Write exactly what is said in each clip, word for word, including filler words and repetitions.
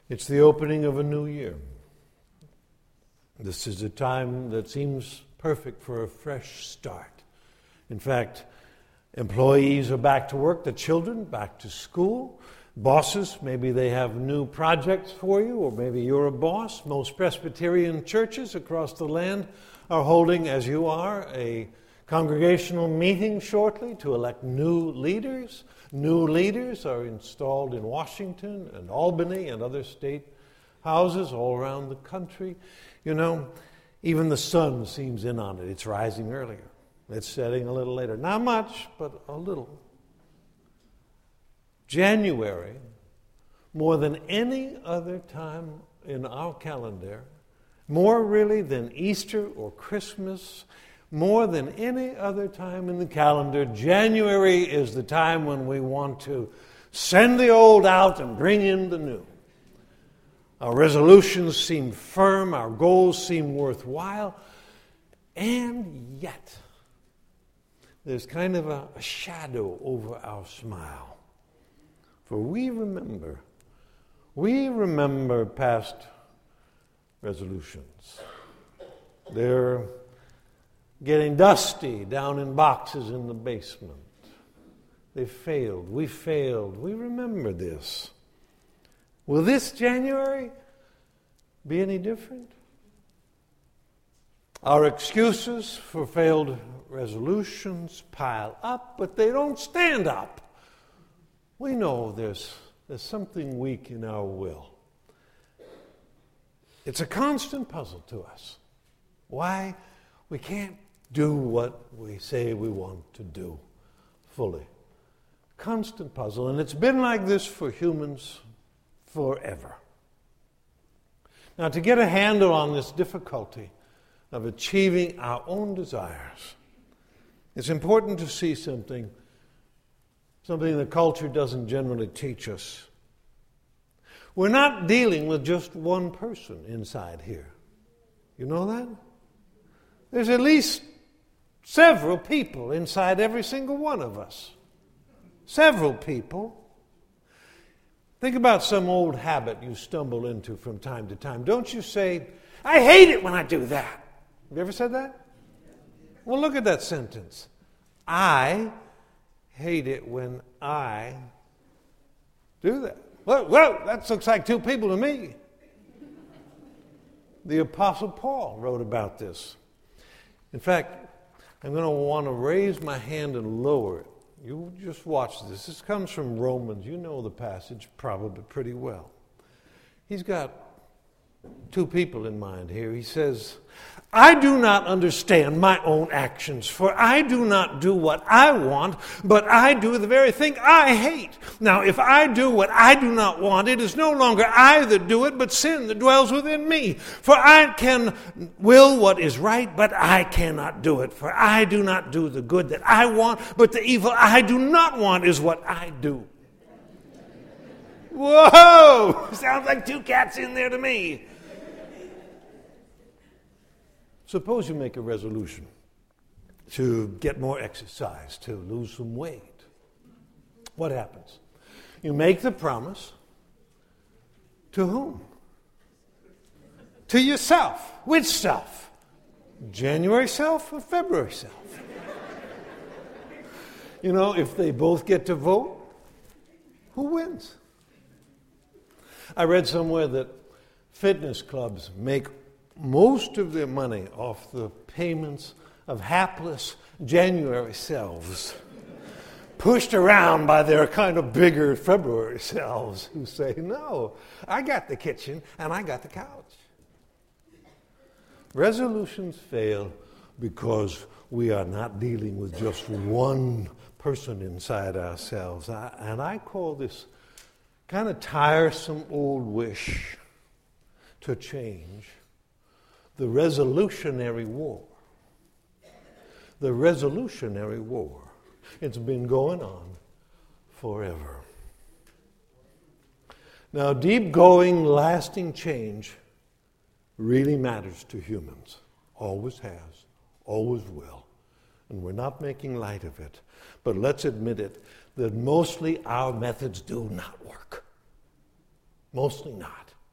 It's the opening of a new year. This is a time that seems perfect for a fresh start. In fact, employees are back to work, the children back to school. Bosses, maybe they have new projects for you, or maybe you're a boss. Most Presbyterian churches across the land are holding, as you are, a congregational meeting shortly to elect new leaders. New leaders are installed in Washington and Albany and other state houses all around the country. You know, even the sun seems in on it. It's rising earlier. It's setting a little later. Not much, but a little. January, more than any other time in our calendar, more really than Easter or Christmas, more than any other time in the calendar, January is the time when we want to send the old out and bring in the new. Our resolutions seem firm, our goals seem worthwhile, and yet there's kind of a, a shadow over our smile. For we remember, we remember past resolutions. They're getting dusty down in boxes in the basement. They failed. We failed. We remember this. Will this January be any different? Our excuses for failed resolutions pile up, but they don't stand up. We know there's, there's something weak in our will. It's a constant puzzle to us. Why we can't do what we say we want to do fully. Constant puzzle, and it's been like this for humans forever. Now, to get a handle on this difficulty of achieving our own desires, it's important to see something Something the culture doesn't generally teach us. We're not dealing with just one person inside here. You know that? There's at least several people inside every single one of us. Several people. Think about some old habit you stumble into from time to time. Don't you say, I hate it when I do that. Have you ever said that? Well, look at that sentence. I hate it when I do that. Well, well, that looks like two people to me. The Apostle Paul wrote about this. In fact, I'm going to want to raise my hand and lower it. You just watch this. This comes from Romans. You know the passage probably pretty well. He's got two people in mind here. He says, I do not understand my own actions, for I do not do what I want, but I do the very thing I hate. Now, if I do what I do not want, it is no longer I that do it, but sin that dwells within me. For I can will what is right, but I cannot do it. For I do not do the good that I want, but the evil I do not want is what I do. Whoa! Sounds like two cats in there to me. Suppose you make a resolution to get more exercise, to lose some weight. What happens? You make the promise. To whom? To yourself. Which self? January self or February self? You know, if they both get to vote, who wins? I read somewhere that fitness clubs make most of their money off the payments of hapless January selves, pushed around by their kind of bigger February selves who say, no, I got the kitchen and I got the couch. Resolutions fail because we are not dealing with just one person inside ourselves. I, and I call this kind of tiresome old wish to change the resolutionary war. The resolutionary war. It's been going on forever. Now, deep-going, lasting change really matters to humans. Always has, always will. And we're not making light of it. But let's admit it, that mostly our methods do not work. Mostly not.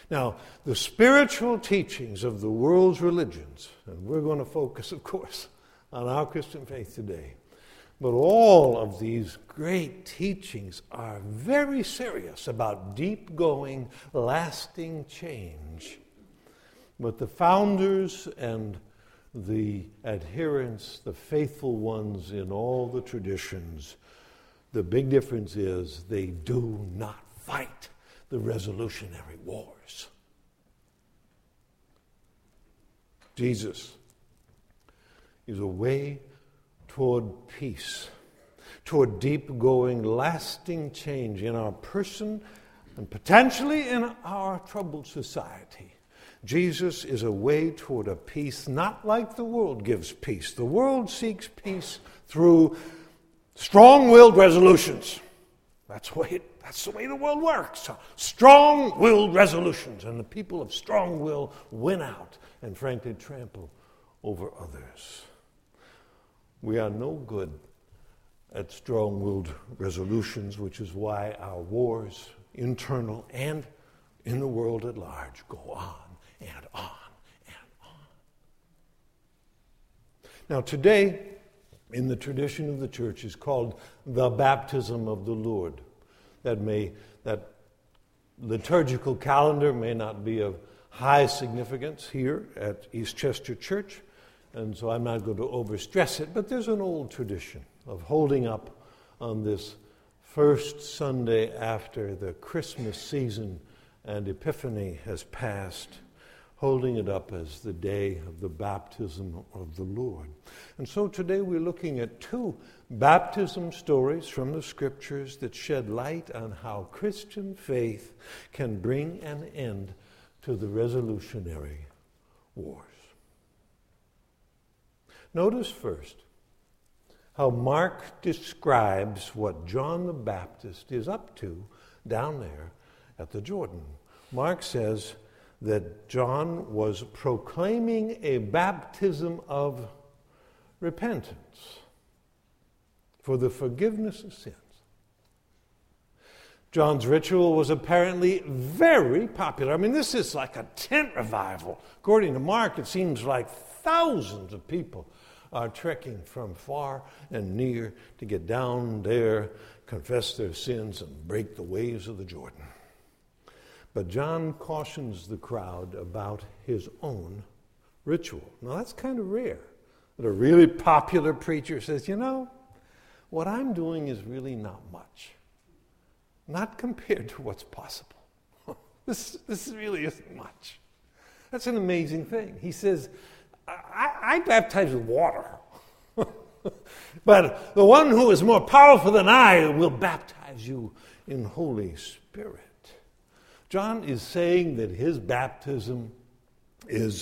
Now, the spiritual teachings of the world's religions, and we're going to focus, of course, on our Christian faith today, but all of these great teachings are very serious about deep-going, lasting change. But the founders and the adherents, the faithful ones in all the traditions, the big difference is they do not fight the resolutionary wars. Jesus is a way toward peace, toward deep-going, lasting change in our person and potentially in our troubled society. Jesus is a way toward a peace not like the world gives peace. The world seeks peace through strong-willed resolutions. That's the way, it, that's the way the world works. Strong-willed resolutions. And the people of strong will win out and frankly trample over others. We are no good at strong-willed resolutions, which is why our wars, internal and in the world at large, go on and on and on. Now today, in the tradition of the church, is called the baptism of the Lord. That may that liturgical calendar may not be of high significance here at Eastchester Church, and so I'm not going to overstress it, but there's an old tradition of holding up on this first Sunday after the Christmas season and Epiphany has passed, holding it up as the day of the baptism of the Lord. And so today we're looking at two baptism stories from the Scriptures that shed light on how Christian faith can bring an end to the resolutionary wars. Notice first how Mark describes what John the Baptist is up to down there at the Jordan. Mark says that John was proclaiming a baptism of repentance for the forgiveness of sins. John's ritual was apparently very popular. I mean, this is like a tent revival. According to Mark, it seems like thousands of people are trekking from far and near to get down there, confess their sins, and break the waves of the Jordan. But John cautions the crowd about his own ritual. Now, that's kind of rare that a really popular preacher says, you know, what I'm doing is really not much. Not compared to what's possible. this, this really isn't much. That's an amazing thing. He says, I, I baptize with water. But the one who is more powerful than I will baptize you in Holy Spirit. John is saying that his baptism is,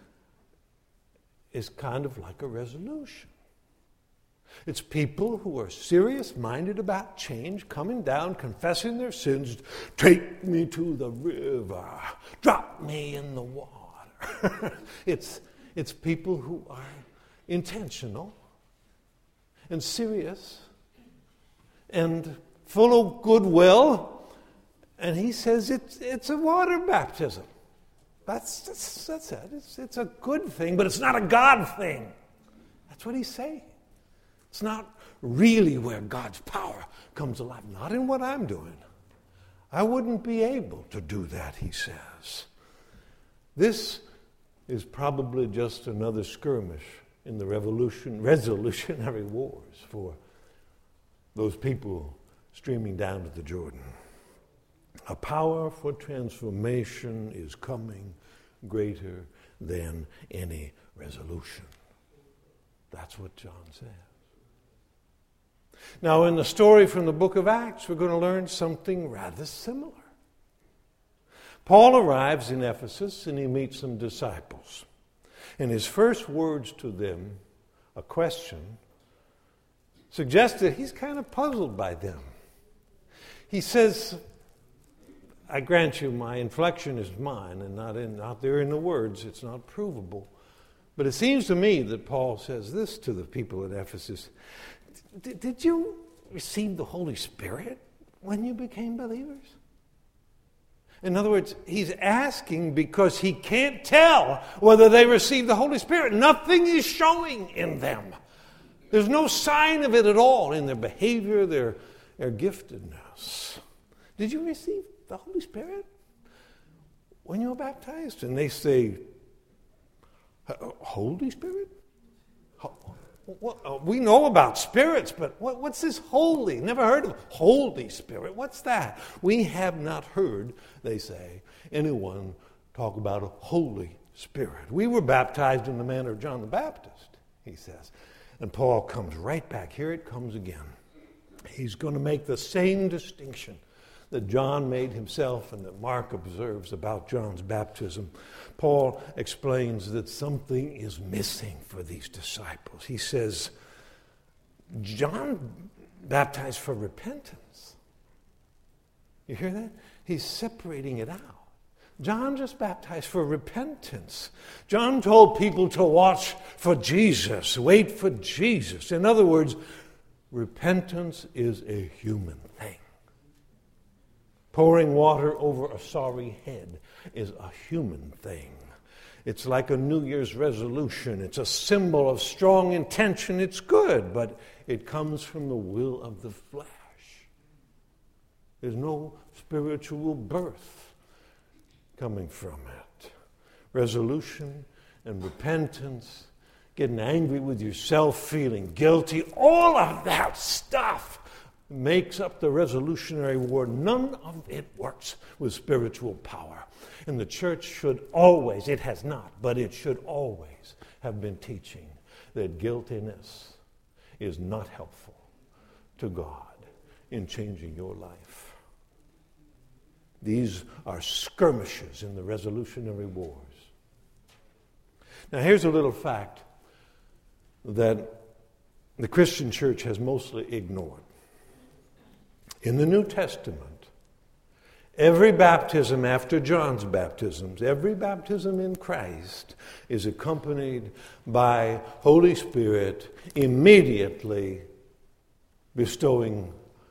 is kind of like a resolution. It's people who are serious-minded about change, coming down, confessing their sins. Take me to the river. Drop me in the water. it's, it's people who are intentional and serious and full of goodwill. And he says it's, it's a water baptism. That's, that's, that's it. It's, it's a good thing, but it's not a God thing. That's what he's saying. It's not really where God's power comes alive. Not in what I'm doing. I wouldn't be able to do that, he says. This is probably just another skirmish in the revolution, resolutionary wars for those people streaming down to the Jordan. A power for transformation is coming greater than any resolution. That's what John says. Now, in the story from the book of Acts, we're going to learn something rather similar. Paul arrives in Ephesus and he meets some disciples. And his first words to them, a question, suggests that he's kind of puzzled by them. He says, I grant you my inflection is mine and not in, out there in the words. It's not provable. But it seems to me that Paul says this to the people at Ephesus. Did you receive the Holy Spirit when you became believers? In other words, he's asking because he can't tell whether they received the Holy Spirit. Nothing is showing in them. There's no sign of it at all in their behavior, their, their giftedness. Did you receive the Holy Spirit when you were baptized? And they say, Holy Spirit? What, we know about spirits, but what, what's this holy? Never heard of Holy Spirit. What's that? We have not heard, they say, anyone talk about a Holy Spirit. We were baptized in the manner of John the Baptist, he says. And Paul comes right back. Here it comes again. He's going to make the same distinction that John made himself and that Mark observes about John's baptism. Paul explains that something is missing for these disciples. He says, John baptized for repentance. You hear that? He's separating it out. John just baptized for repentance. John told people to watch for Jesus, wait for Jesus. In other words, repentance is a human thing. Pouring water over a sorry head is a human thing. It's like a New Year's resolution. It's a symbol of strong intention. It's good, but it comes from the will of the flesh. There's no spiritual birth coming from it. Resolution and repentance, getting angry with yourself, feeling guilty, all of that stuff makes up the resolutionary war. None of it works with spiritual power. And the church should always, it has not, but it should always have been teaching that guiltiness is not helpful to God in changing your life. These are skirmishes in the resolutionary wars. Now here's a little fact that the Christian church has mostly ignored. In the New Testament, every baptism after John's baptisms, every baptism in Christ is accompanied by Holy Spirit immediately bestowing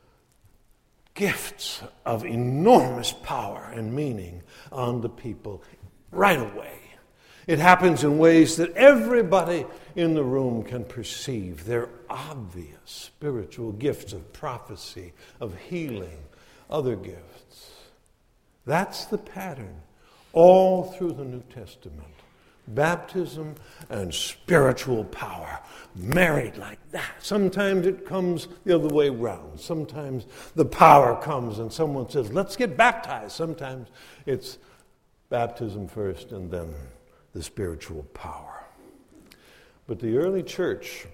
gifts of enormous power and meaning on the people right away. It happens in ways that everybody in the room can perceive. They're obvious spiritual gifts of prophecy, of healing, other gifts. That's the pattern all through the New Testament. Baptism and spiritual power married like that. Sometimes it comes the other way around. Sometimes the power comes and someone says, let's get baptized. Sometimes it's baptism first and then the spiritual power. But the early church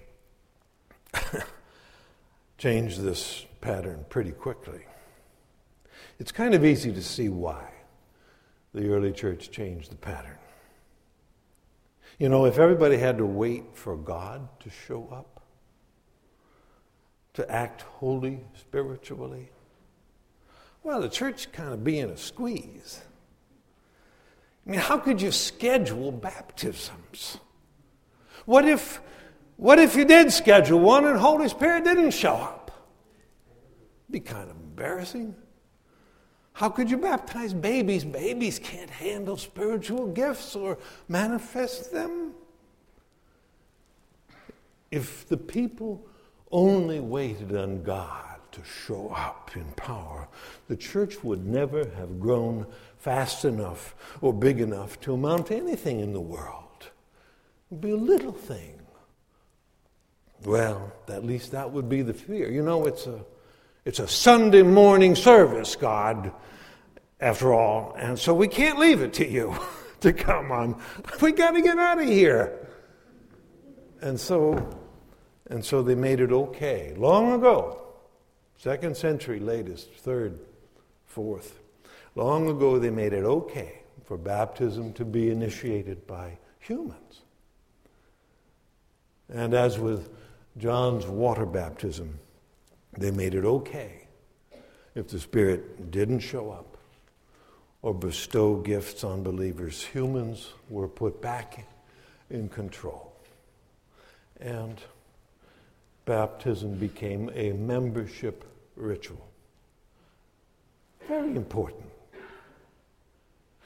changed this pattern pretty quickly. It's kind of easy to see why the early church changed the pattern. You know, if everybody had to wait for God to show up, to act holy spiritually, well, the church kind of be in a squeeze. I mean, how could you schedule baptisms? What if, what if you did schedule one and Holy Spirit didn't show up? It'd be kind of embarrassing. How could you baptize babies? Babies can't handle spiritual gifts or manifest them. If the people only waited on God to show up in power, the church would never have grown fast enough or big enough to amount to anything in the world. It would be a little thing. Well, at least that would be the fear. You know, it's a It's a Sunday morning service, God, after all. And so we can't leave it to you to come on. We got to get out of here. And so, and so they made it okay. Long ago, second century latest, third, fourth, long ago they made it okay for baptism to be initiated by humans. And as with John's water baptism, they made it okay if the Spirit didn't show up or bestow gifts on believers. Humans were put back in control. And baptism became a membership ritual. Very important.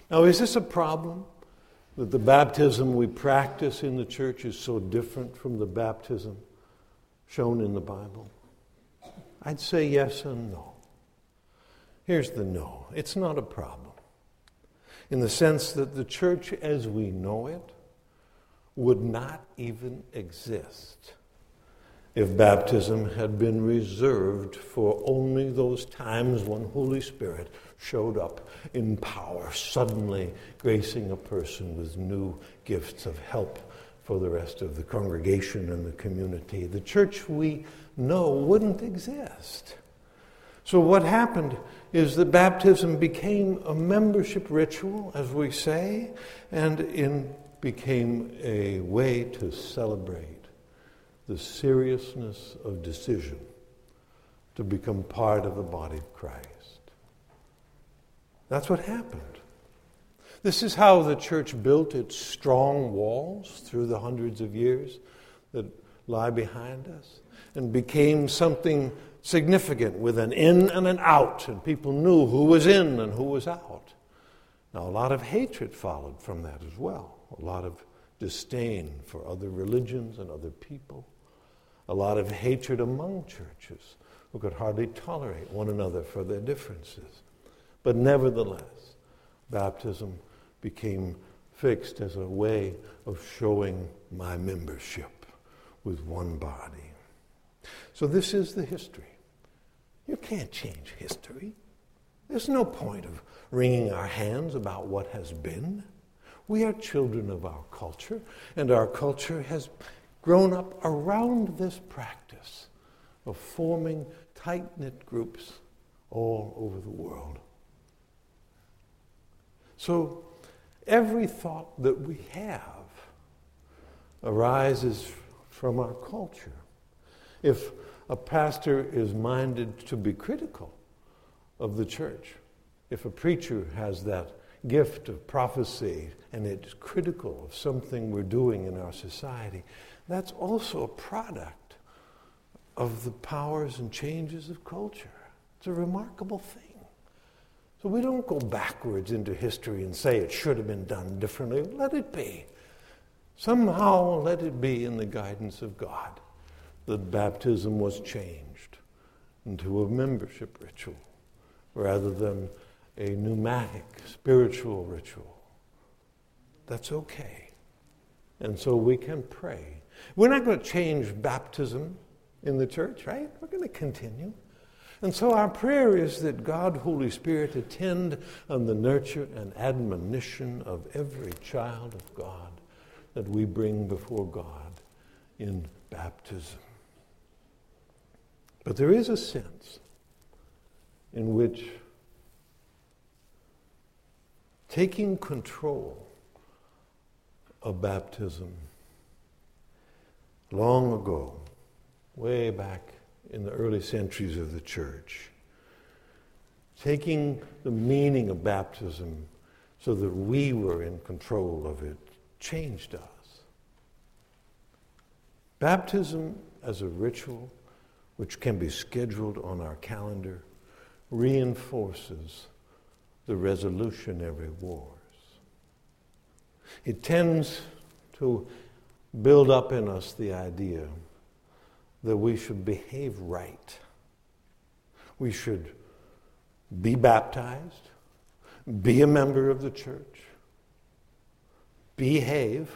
Now, is this a problem? That the baptism we practice in the church is so different from the baptism shown in the Bible? I'd say yes and no. Here's the no. It's not a problem. In the sense that the church as we know it would not even exist if baptism had been reserved for only those times when Holy Spirit showed up in power, suddenly gracing a person with new gifts of help for the rest of the congregation and the community. The church we know wouldn't exist. So what happened is that baptism became a membership ritual, as we say, and in became a way to celebrate the seriousness of decision to become part of the body of Christ. That's what happened. This is how the church built its strong walls through the hundreds of years that lie behind us and became something significant with an in and an out, and people knew who was in and who was out. Now, a lot of hatred followed from that as well, a lot of disdain for other religions and other people, a lot of hatred among churches who could hardly tolerate one another for their differences. But nevertheless, baptism became fixed as a way of showing my membership with one body. So this is the history. You can't change history. There's no point of wringing our hands about what has been. We are children of our culture, and our culture has grown up around this practice of forming tight-knit groups all over the world. So every thought that we have arises from our culture. If a pastor is minded to be critical of the church, if a preacher has that gift of prophecy and it's critical of something we're doing in our society, that's also a product of the powers and changes of culture. It's a remarkable thing. So we don't go backwards into history and say it should have been done differently. Let it be. Somehow let it be in the guidance of God that baptism was changed into a membership ritual rather than a pneumatic spiritual ritual. That's okay. And so we can pray. We're not going to change baptism in the church, right? We're going to continue. And so our prayer is that God, Holy Spirit, attend on the nurture and admonition of every child of God that we bring before God in baptism. But there is a sense in which taking control of baptism long ago, way back in the early centuries of the church, taking the meaning of baptism so that we were in control of it, changed us. Baptism as a ritual which can be scheduled on our calendar reinforces the resolutionary wars. It tends to build up in us the idea that we should behave right. We should be baptized, be a member of the church, behave,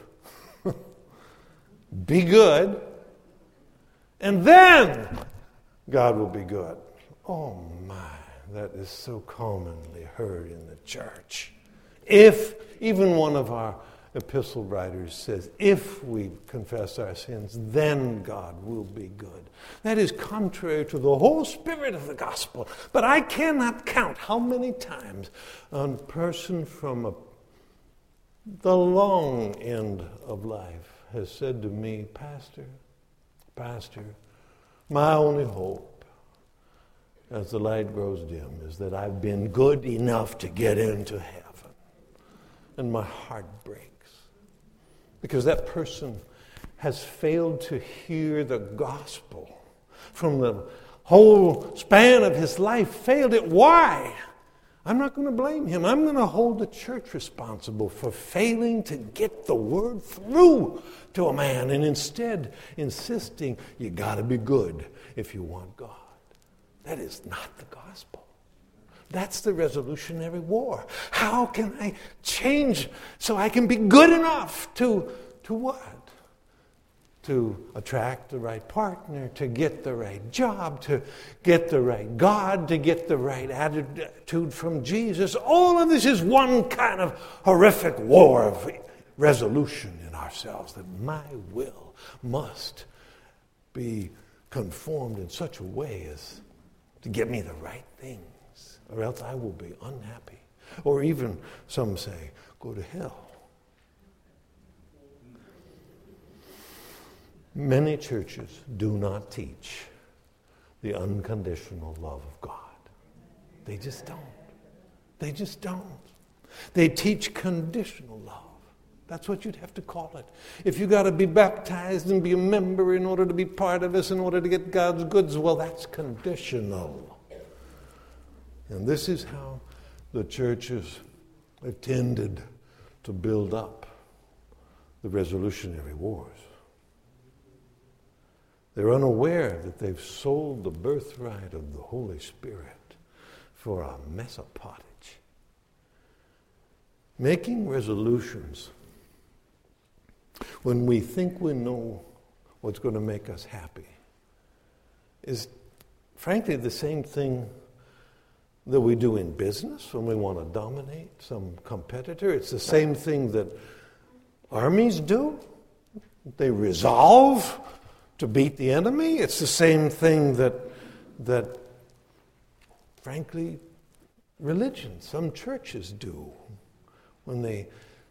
be good, and then God will be good. Oh my, that is so commonly heard in the church. If even one of our epistle writers says, if we confess our sins, then God will be good. That is contrary to the whole spirit of the gospel. But I cannot count how many times a person from a, the long end of life has said to me, Pastor, Pastor, my only hope as the light grows dim is that I've been good enough to get into heaven. And my heart breaks. Because that person has failed to hear the gospel from the whole span of his life. Failed it. Why? I'm not going to blame him. I'm going to hold the church responsible for failing to get the word through to a man and instead insisting you got to be good if you want God. That is not the gospel. That's the Resolutionary War. How can I change so I can be good enough to, to what? To attract the right partner, to get the right job, to get the right God, to get the right attitude from Jesus. All of this is one kind of horrific war of resolution in ourselves, that my will must be conformed in such a way as to get me the right things, or else I will be unhappy. Or even, some say, go to hell. Many churches do not teach the unconditional love of God. They just don't. They just don't. They teach conditional love. That's what you'd have to call it. If you got to be baptized and be a member in order to be part of us, in order to get God's goods, well, that's conditional. And this is how the churches have tended to build up the Resolutionary Wars. They're unaware that they've sold the birthright of the Holy Spirit for a mess of pottage. Making resolutions when we think we know what's going to make us happy is, frankly, the same thing that we do in business when we want to dominate some competitor. It's the same thing that armies do. They resolve to beat the enemy. It's the same thing that, that, frankly, religion, some churches do when they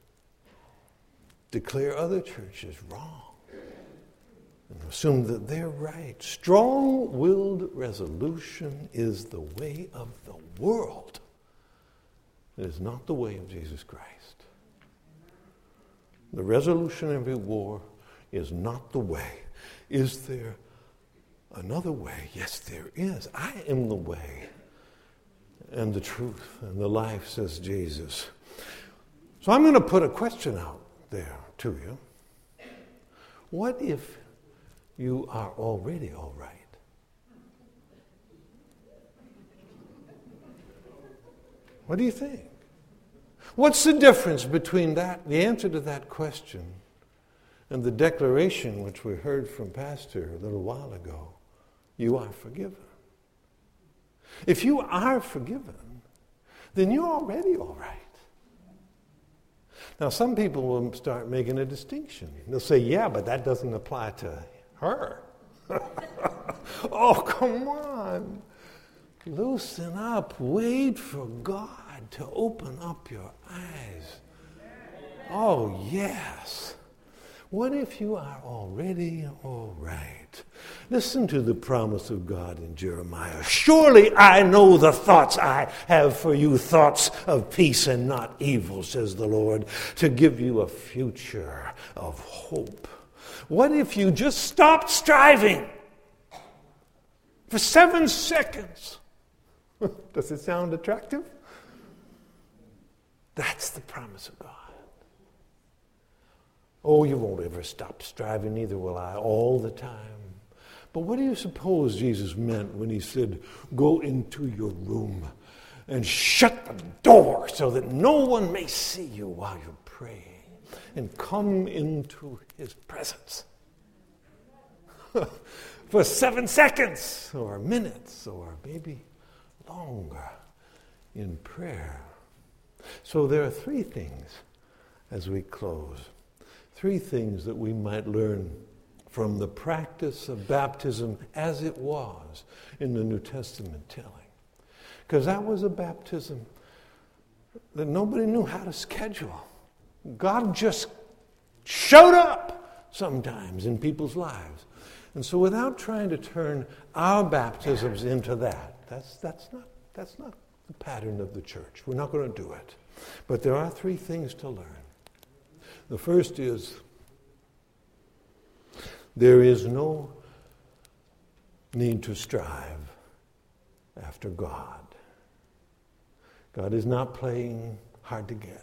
declare other churches wrong and assume that they're right. Strong-willed resolution is the way of the world. It is not the way of Jesus Christ. The Resolutionary War is not the way. Is there another way? Yes, there is. I am the way and the truth and the life, says Jesus. So I'm going to put a question out there to you. What if you are already all right? What do you think? What's the difference between that, the answer to that question, and the declaration which we heard from Pastor a little while ago? You are forgiven. If you are forgiven, then you're already all right. Now, some people will start making a distinction. They'll say, yeah, but that doesn't apply to her. Oh, come on. Loosen up. Wait for God to open up your eyes. Oh, yes. What if you are already all right? Listen to the promise of God in Jeremiah. Surely I know the thoughts I have for you, thoughts of peace and not evil, says the Lord, to give you a future of hope. What if you just stopped striving for seven seconds? Does it sound attractive? That's the promise of God. Oh, you won't ever stop striving, neither will I, all the time. But what do you suppose Jesus meant when he said, go into your room and shut the door so that no one may see you while you're praying, and come into his presence for seven seconds or minutes or maybe longer in prayer? So there are three things as we close. Three things that we might learn from the practice of baptism as it was in the New Testament telling. Because that was a baptism that nobody knew how to schedule. God just showed up sometimes in people's lives. And so without trying to turn our baptisms into that, that's, that's, not, that's not the pattern of the church. We're not going to do it. But there are three things to learn. The first is, there is no need to strive after God. God is not playing hard to get.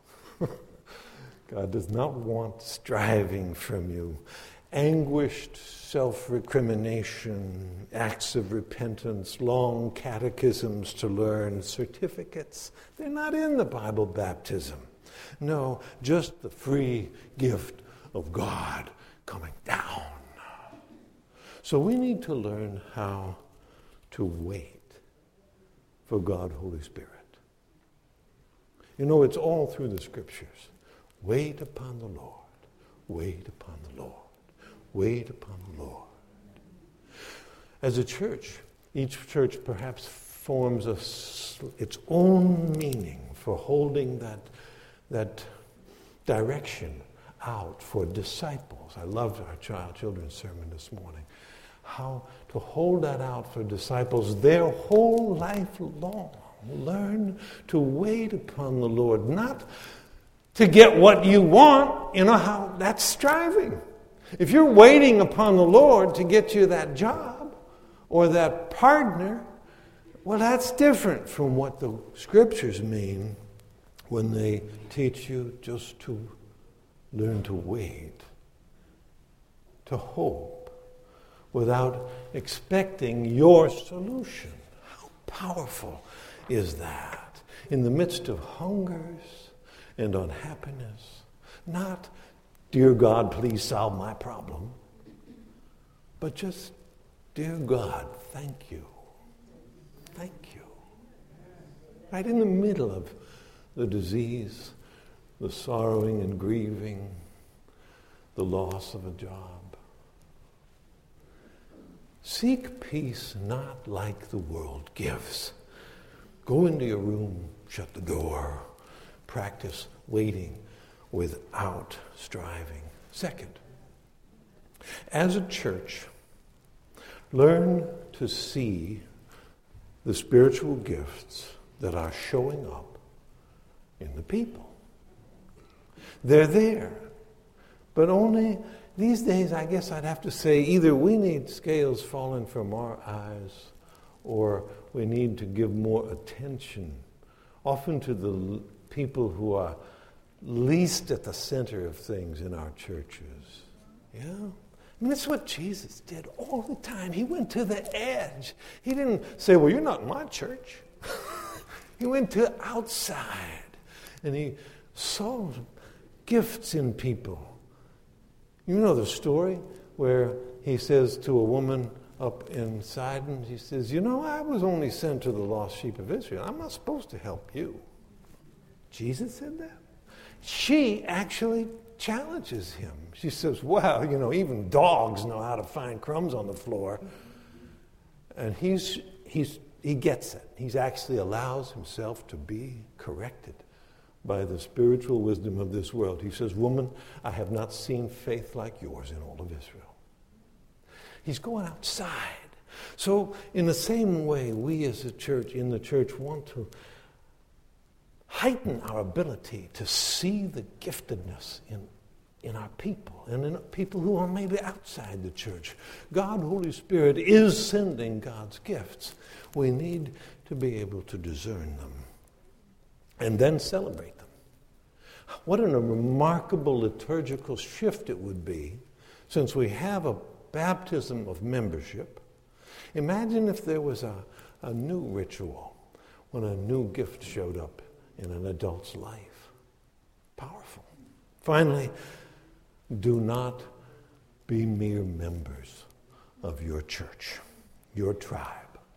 God does not want striving from you. Anguished self-recrimination, acts of repentance, long catechisms to learn, certificates. They're not in the Bible baptism. No, just the free gift of God coming down. So we need to learn how to wait for God, Holy Spirit. You know, it's all through the Scriptures. Wait upon the Lord. Wait upon the Lord. Wait upon the Lord. As a church, each church perhaps forms a, its own meaning for holding that, that direction out for disciples. I loved our child children's sermon this morning. How to hold that out for disciples their whole life long. Learn to wait upon the Lord, not to get what you want. You know how that's striving. If you're waiting upon the Lord to get you that job or that partner, well, that's different from what the Scriptures mean when they teach you just to learn to wait, to hope, without expecting your solution. How powerful is that? In the midst of hungers and unhappiness, not, dear God, please solve my problem, but just, dear God, thank you. Thank you. Right in the middle of the disease, the sorrowing and grieving, the loss of a job. Seek peace not like the world gives. Go into your room, shut the door, practice waiting without striving. Second, as a church, learn to see the spiritual gifts that are showing up in the people. They're there, but only these days, I guess I'd have to say, either we need scales falling from our eyes or we need to give more attention, often to the people who are least at the center of things in our churches. Yeah? I mean, that's what Jesus did all the time. He went to the edge. He didn't say, well, you're not in my church. He went to outside, and he saw gifts in people. You know the story where he says to a woman up in Sidon, he says, you know, I was only sent to the lost sheep of Israel. I'm not supposed to help you. Jesus said that? She actually challenges him. She says, well, you know, even dogs know how to find crumbs on the floor. And he's he's he gets it. He actually allows himself to be corrected by the spiritual wisdom of this world. He says, woman, I have not seen faith like yours in all of Israel. He's going outside. So in the same way, we as a church, in the church, want to heighten our ability to see the giftedness in, in our people and in people who are maybe outside the church. God, Holy Spirit, is sending God's gifts. We need to be able to discern them and then celebrate them. What a remarkable liturgical shift it would be, since we have a baptism of membership. Imagine if there was a, a new ritual when a new gift showed up in an adult's life. Powerful. Finally, do not be mere members of your church, your tribe.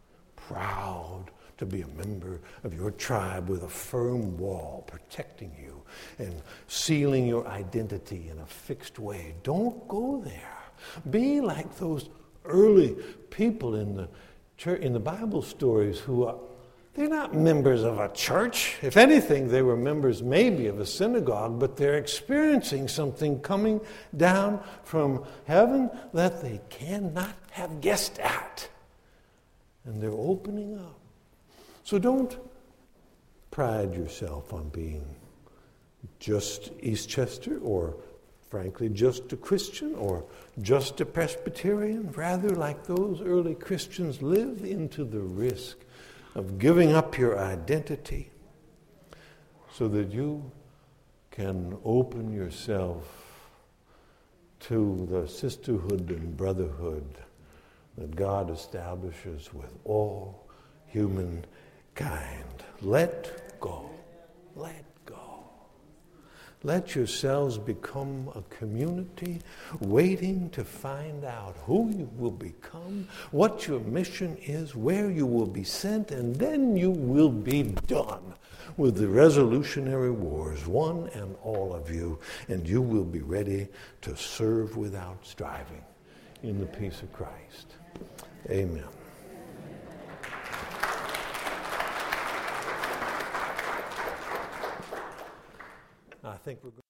Proud to be a member of your tribe with a firm wall protecting you and sealing your identity in a fixed way. Don't go there. Be like those early people in the church, in the Bible stories who are, they're not members of a church. If anything, they were members maybe of a synagogue, but they're experiencing something coming down from heaven that they cannot have guessed at. And they're opening up. So don't pride yourself on being just Eastchester or, frankly, just a Christian or just a Presbyterian. Rather, like those early Christians, live into the risk of giving up your identity so that you can open yourself to the sisterhood and brotherhood that God establishes with all humankind. Let go. Let go. Let yourselves become a community waiting to find out who you will become, what your mission is, where you will be sent, and then you will be done with the resolutionary wars, one and all of you, and you will be ready to serve without striving in the peace of Christ. Amen. I think we're going